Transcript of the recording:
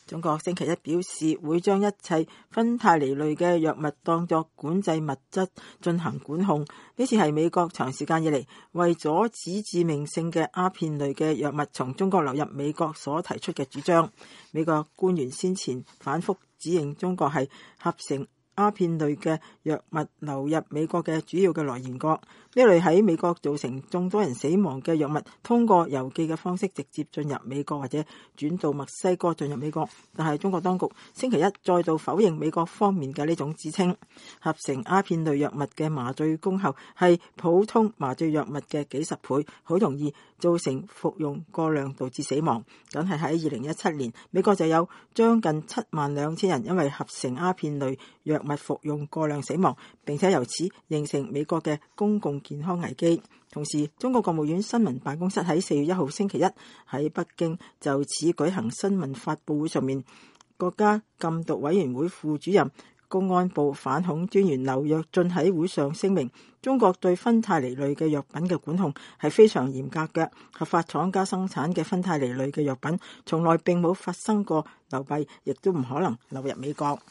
中國星期一表示，會將一切芬太尼類嘅藥物當作管制物質進行管控。呢次係美國長時間以嚟為阻止致命性嘅鴉片類嘅藥物從中國流入美國所提出嘅主張。美國官員先前反覆指認中國係合成鴉片類嘅藥物流入美國嘅主要嘅來源國。呢類喺美國造成眾多人死亡嘅藥物，通過郵寄嘅方式直接進入美國或者轉到墨西哥進入美國。但係中國當局星期一再度否認美國方面嘅呢種指稱。合成鴉片類藥物嘅麻醉功效係普通麻醉藥物嘅幾十倍，好容易造成服用過量導致死亡。僅係喺2017年，美國就有將近72000人因為合成鴉片類藥物服用過量死亡，並且由此形成美國嘅公共健康危機。同時，中國國務院新聞辦公室喺4月1號星期一喺北京就此舉行新聞發佈會上面，國家禁毒委員會副主任、公安部反恐專員劉躍進喺會上聲明，中國對芬太尼類嘅藥品嘅管控係非常嚴格嘅，合法廠家生產嘅芬太尼類嘅藥品從來並冇發生過流弊，亦都唔可能流入美國。